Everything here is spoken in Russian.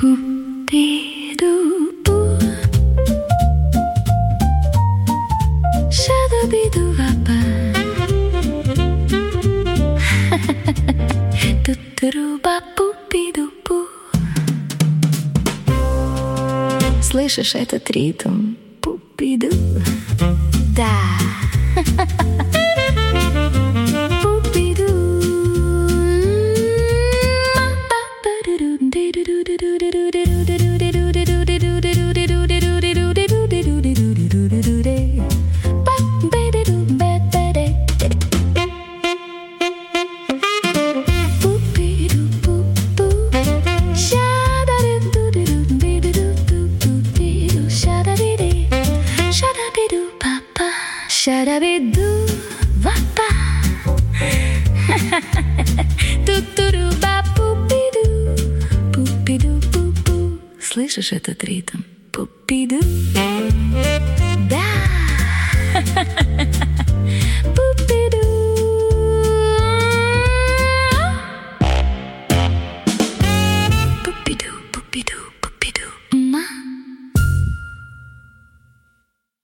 Пу-пи-ду-пу. Ша-да-би-ду-ва-па. Ту-ту-ру-ба-пу-пи-ду-пу. Слышишь этот ритм? Пу-пи-ду. Да. Ша-да-би-ду-ва-па. Ту-ту-ру-ба-пу-пи-ду. Пу-пи-ду-пу-пу. Слышишь этот ритм? Пу-пи-ду.